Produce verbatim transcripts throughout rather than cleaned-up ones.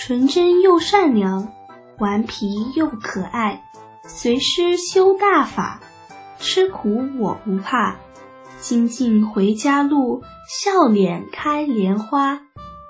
纯真又善良，顽皮又可爱，随师修大法，吃苦我不怕，精进回家路，笑脸开莲花。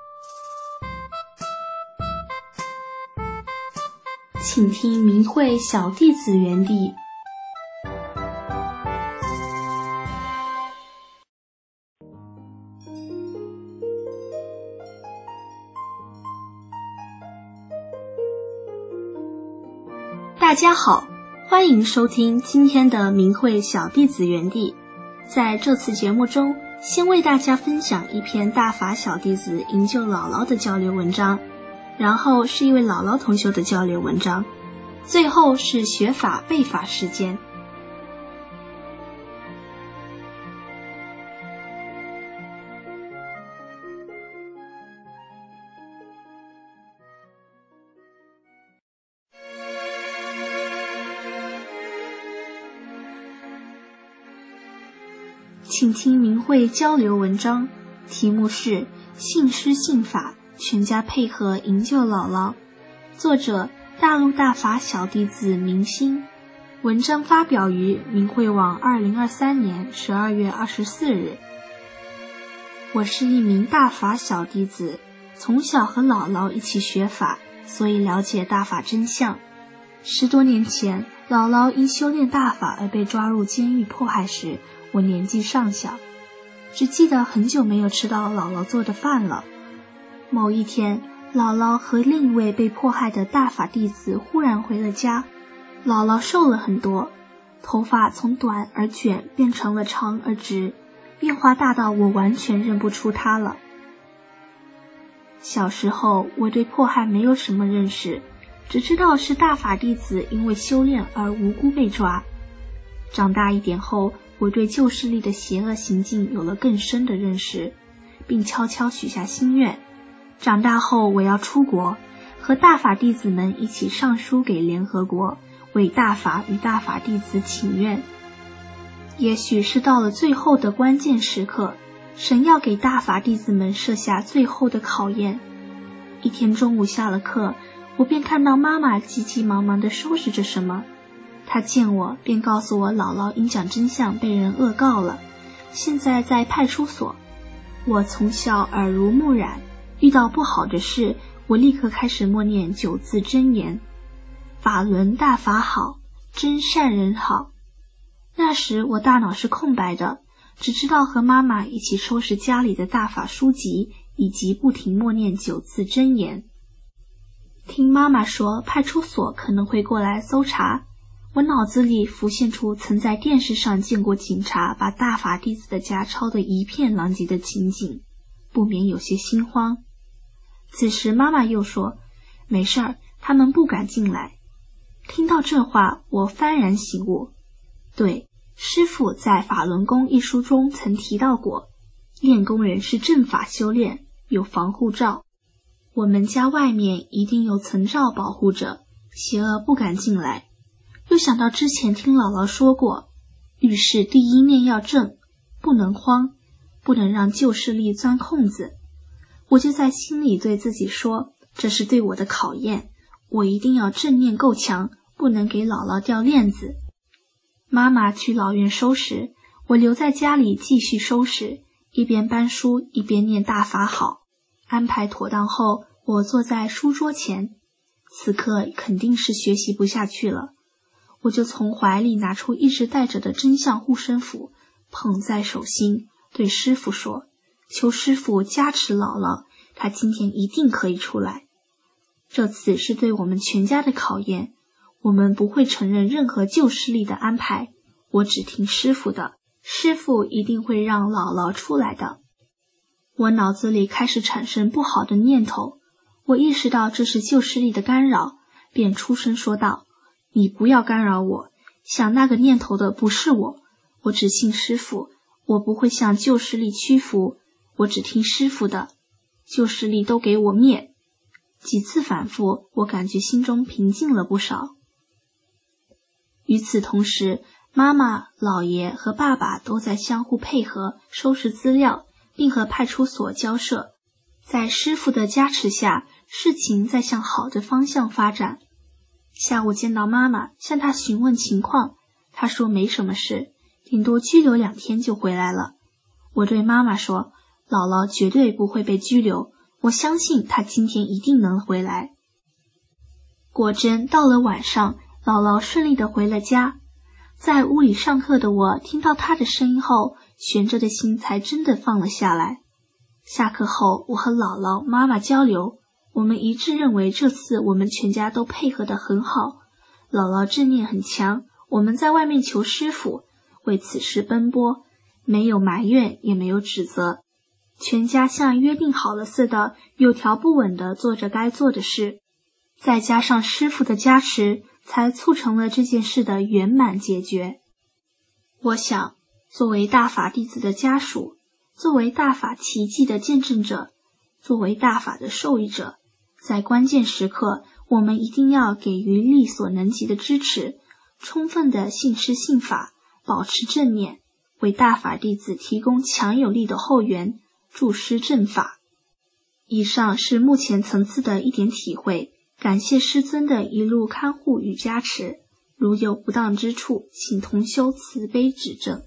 请听明慧小弟子园地。大家好，欢迎收听今天的明慧小弟子园地。在这次节目中，先为大家分享一篇大法小弟子营救姥姥的交流文章，然后是一位姥姥同修的交流文章，最后是学法背法时间。请听明慧交流文章，题目是信师信法，全家配合营救姥姥，作者大陆大法小弟子明心。文章发表于明慧网二零二三年十二月二十四日。我是一名大法小弟子，从小和姥姥一起学法，所以了解大法真相。十多年前，姥姥因修炼大法而被抓入监狱迫害时，我年纪尚小，只记得很久没有吃到姥姥做的饭了。某一天，姥姥和另一位被迫害的大法弟子忽然回了家。姥姥瘦了很多，头发从短而卷变成了长而直，变化大到我完全认不出她了。小时候，我对迫害没有什么认识，只知道是大法弟子因为修炼而无辜被抓。长大一点后，我对旧势力的邪恶行径有了更深的认识，并悄悄许下心愿。长大后我要出国，和大法弟子们一起上书给联合国，为大法与大法弟子请愿。也许是到了最后的关键时刻，神要给大法弟子们设下最后的考验。一天中午下了课，我便看到妈妈急急忙忙地收拾着什么。她见我便告诉我，姥姥因讲真相被人恶告了，现在在派出所。我从小耳濡目染，遇到不好的事，我立刻开始默念九字真言：法轮大法好，真善人好。那时我大脑是空白的，只知道和妈妈一起收拾家里的大法书籍，以及不停默念九字真言。听妈妈说派出所可能会过来搜查，我脑子里浮现出曾在电视上见过警察把大法弟子的家抄得一片狼藉的情景，不免有些心慌。此时妈妈又说，没事儿，他们不敢进来。听到这话，我幡然醒悟。对，师父在《法轮功》一书中曾提到过，练功人是正法修炼，有防护罩。我们家外面一定有层罩保护着，邪恶不敢进来。又想到之前听姥姥说过，遇事第一念要正，不能慌，不能让旧势力钻空子。我就在心里对自己说，这是对我的考验，我一定要正念够强，不能给姥姥掉链子。妈妈去老院收拾，我留在家里继续收拾，一边搬书一边念大法好。安排妥当后，我坐在书桌前，此刻肯定是学习不下去了。我就从怀里拿出一直带着的真相护身符，捧在手心，对师父说，求师父加持姥姥，她今天一定可以出来。这次是对我们全家的考验，我们不会承认任何旧势力的安排，我只听师父的，师父一定会让姥姥出来的。我脑子里开始产生不好的念头，我意识到这是旧势力的干扰，便出声说道，你不要干扰我，想那个念头的不是我，我只信师父，我不会向旧势力屈服，我只听师父的，旧势力都给我灭。几次反复，我感觉心中平静了不少。与此同时，妈妈、姥爷和爸爸都在相互配合收拾资料，并和派出所交涉。在师父的加持下， 事情在向好的方向发展。下午见到妈妈，向她询问情况，她说没什么事，顶多拘留两天就回来了。我对妈妈说，姥姥绝对不会被拘留，我相信她今天一定能回来。果真到了晚上，姥姥顺利地回了家。在屋里上课的我听到她的声音后，悬着的心才真的放了下来。下课后，我和姥姥、妈妈交流，我们一致认为这次我们全家都配合得很好。姥姥正念很强，我们在外面求师傅，为此事奔波，没有埋怨，也没有指责，全家像约定好了似的，有条不紊地做着该做的事。再加上师傅的加持，才促成了这件事的圆满解决。我想，作为大法弟子的家属，作为大法奇迹的见证者，作为大法的受益者，在关键时刻，我们一定要给予力所能及的支持，充分的信师信法，保持正念，为大法弟子提供强有力的后援，助师正法。以上是目前层次的一点体会，感谢师尊的一路看护与加持，如有不当之处，请同修慈悲指正。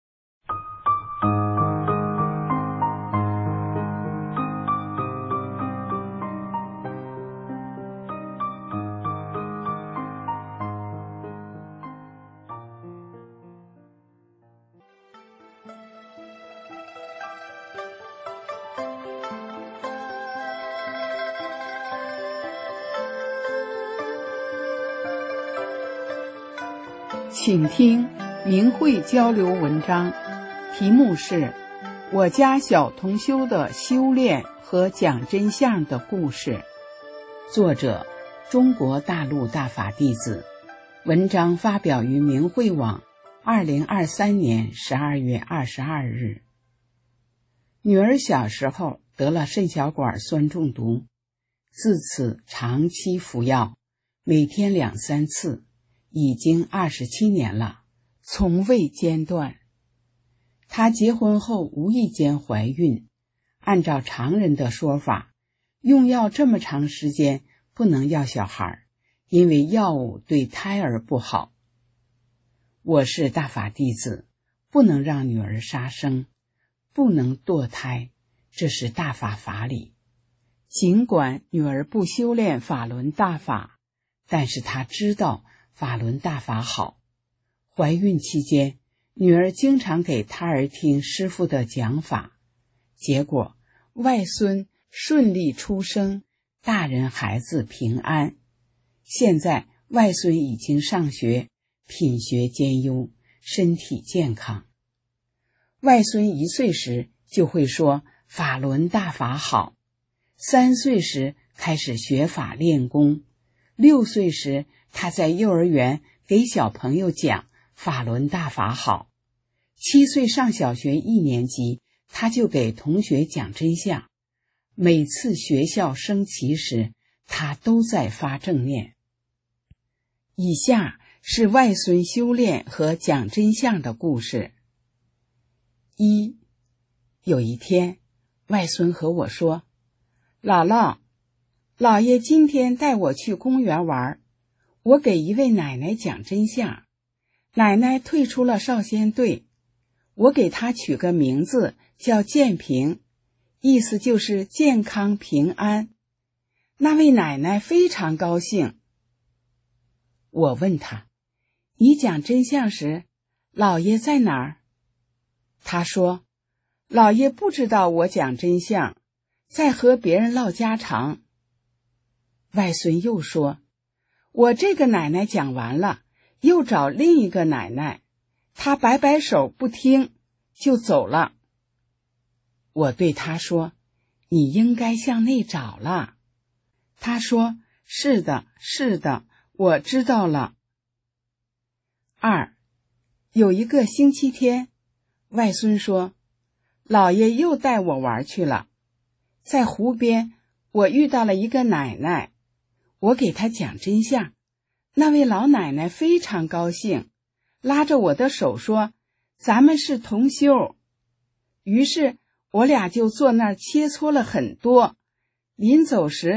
请听明慧交流文章，题目是我家小同修的修炼和讲真相的故事，作者中国大陆大法弟子，文章发表于明慧网二零二三年十二月二十二日。女儿小时候得了肾小管酸中毒，自此长期服药，每天两三次，已经二十七年了，从未间断。她结婚后无意间怀孕，按照常人的说法，用药这么长时间不能要小孩，因为药物对胎儿不好。我是大法弟子，不能让女儿杀生，不能堕胎，这是大法法理。尽管女儿不修炼法轮大法，但是她知道法轮大法好。怀孕期间，女儿经常给胎儿听师父的讲法，结果外孙顺利出生，大人孩子平安。现在外孙已经上学，品学兼优，身体健康。外孙一岁时就会说法轮大法好，三岁时开始学法练功，六岁时他在幼儿园给小朋友讲法轮大法好，七岁上小学一年级，他就给同学讲真相。每次学校升旗时，他都在发正念。以下是外孙修炼和讲真相的故事。一，有一天，外孙和我说，姥姥，姥爷今天带我去公园玩，我给一位奶奶讲真相，奶奶退出了少先队，我给她取个名字叫健平，意思就是健康平安。那位奶奶非常高兴。我问她，你讲真相时，姥爷在哪儿？她说，姥爷不知道我讲真相，在和别人唠家常。外孙又说，我这个奶奶讲完了，又找另一个奶奶，她摆摆手不听，就走了。我对她说，你应该向内找了。她说，是的，是的，我知道了。二，有一个星期天，外孙说，姥爷又带我玩去了。在湖边，我遇到了一个奶奶，我给她讲真相。那位老奶奶非常高兴，拉着我的手说，咱们是同修。于是我俩就坐那儿切磋了很多。临走时，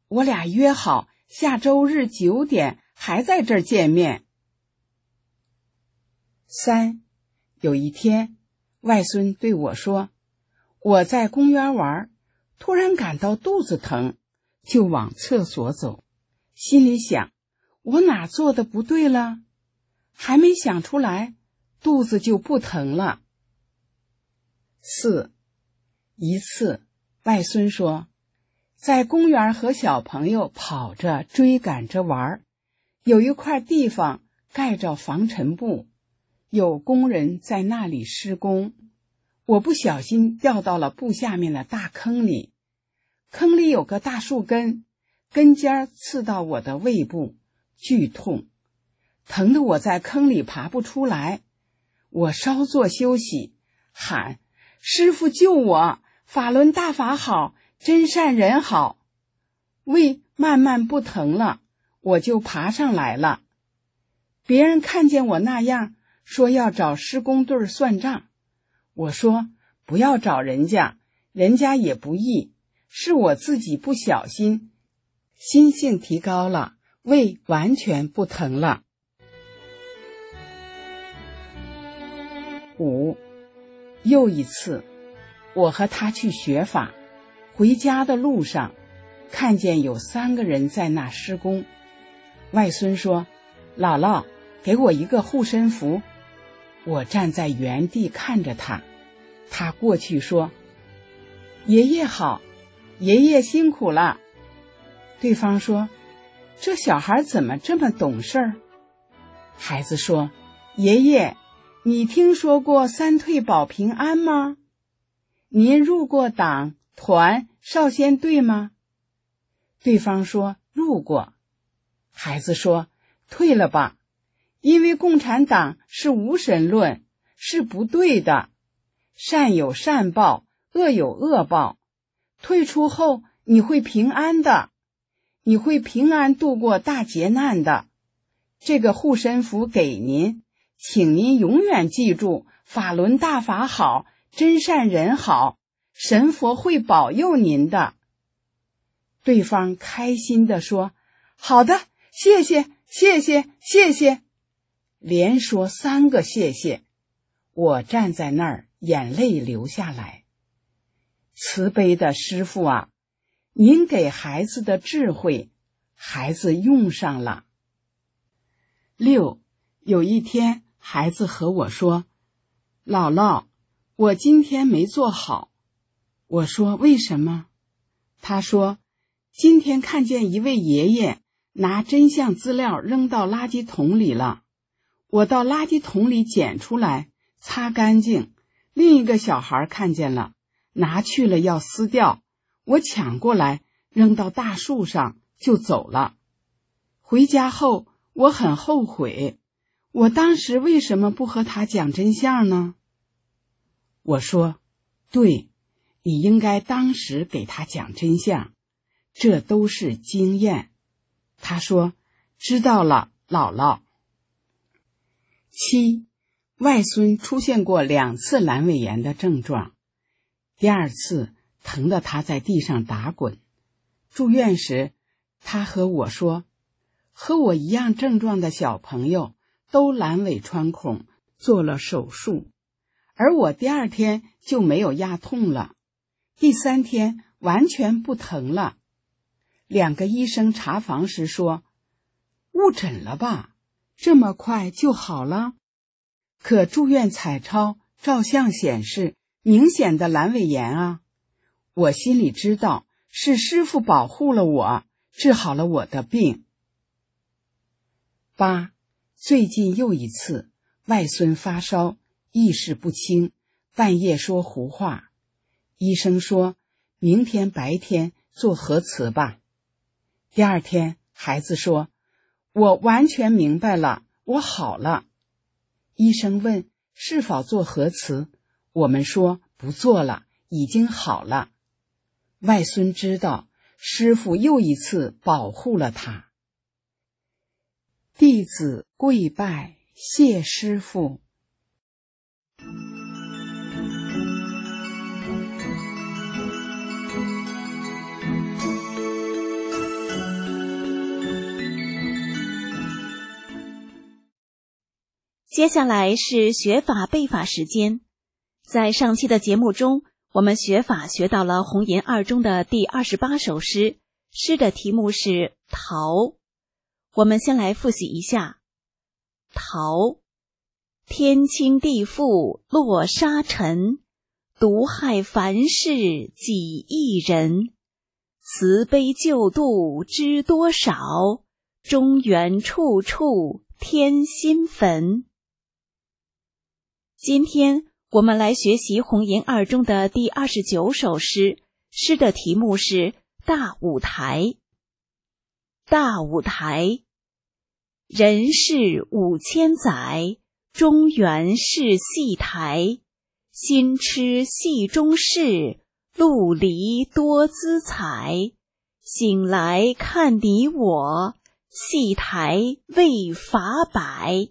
我俩约好下周日九点还在这儿见面。三，有一天，外孙对我说，我在公园玩，突然感到肚子疼，就往厕所走，心里想，我哪做的不对了？还没想出来，肚子就不疼了。四，一次，外孙说，在公园和小朋友跑着追赶着玩，有一块地方盖着防尘布，有工人在那里施工，我不小心掉到了布下面的大坑里，坑里有个大树根，根尖刺到我的胃部，剧痛，疼得我在坑里爬不出来。我稍作休息，喊，师父救我，法轮大法好，真善人好。胃慢慢不疼了，我就爬上来了。别人看见我那样，说要找施工队算账。我说不要找人家，人家也不义，是我自己不小心，心性提高了，胃完全不疼了。五，又一次，我和他去学法，回家的路上，看见有三个人在那施工。外孙说，姥姥，给我一个护身符。我站在原地看着他，他过去说，爷爷好，爷爷辛苦了。对方说，这小孩怎么这么懂事儿？孩子说，爷爷，你听说过三退保平安吗？您入过党、团、少先队吗？对方说，入过。孩子说，退了吧，因为共产党是无神论，是不对的，善有善报，恶有恶报，退出后你会平安的，你会平安度过大劫难的。这个护身符给您，请您永远记住，法轮大法好，真善人好，神佛会保佑您的。对方开心地说，好的，谢谢，谢谢，谢谢，连说三个谢谢。我站在那儿，眼泪流下来。慈悲的师父啊，您给孩子的智慧，孩子用上了。六，有一天，孩子和我说，姥姥，我今天没做好。我说，为什么？他说，今天看见一位爷爷拿真相资料扔到垃圾桶里了，我到垃圾桶里捡出来，擦干净，另一个小孩看见了，拿去了要撕掉，我抢过来扔到大树上就走了。回家后我很后悔，我当时为什么不和他讲真相呢？我说，对，你应该当时给他讲真相，这都是经验。他说，知道了，姥姥。七，外孙出现过两次阑尾炎的症状，第二次疼得他在地上打滚。住院时，他和我说，和我一样症状的小朋友都阑尾穿孔，做了手术，而我第二天就没有压痛了，第三天完全不疼了。两个医生查房时说，误诊了吧，这么快就好了？可住院彩超、照相显示明显的阑尾炎啊！我心里知道是师父保护了我，治好了我的病。八，最近又一次，外孙发烧，意识不清，半夜说胡话。医生说，明天白天做核磁吧。第二天，孩子说，我完全明白了，我好了。医生问是否做核磁，我们说不做了，已经好了。外孙知道师父又一次保护了他。弟子跪拜，谢师父。 接下来是学法背法时间。在上期的节目中，我们学法学到了红吟二中的第二十八首诗，诗的题目是桃。我们先来复习一下。桃，天倾地覆落沙尘，毒害凡世几亿人。慈悲救度知多少，中原处处添新坟。今天我们来学习红吟二中的第二十九首诗，诗的题目是大舞台。大舞台，人世五千载，中原是戏台。新吃戏中事，陆离多姿彩。醒来看你我，戏台未法摆。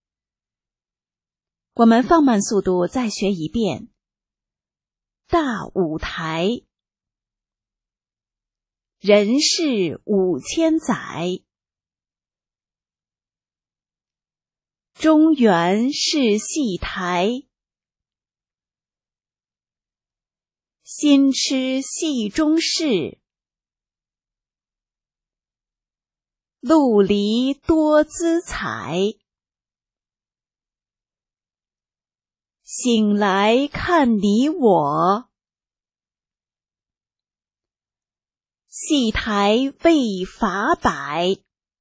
我们放慢速度再学一遍。大舞台，人世五千载，中原是戏台。新吃戏中事，陆离多姿彩。醒来看你我，戏台未法摆。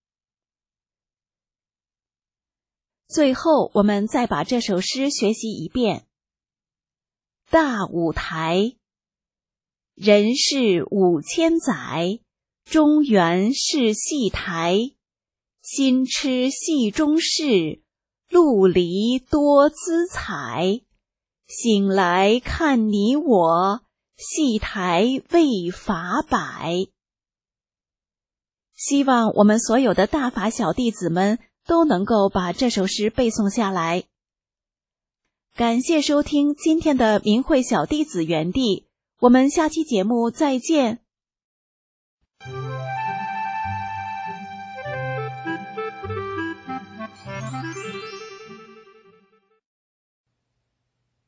最后，我们再把这首诗学习一遍。大舞台，人世五千载，中原是戏台。新吃戏中事，陆离多姿彩。醒来看你我，戏台未法摆。希望我们所有的大法小弟子们都能够把这首诗背诵下来。感谢收听今天的明慧小弟子园地，我们下期节目再见。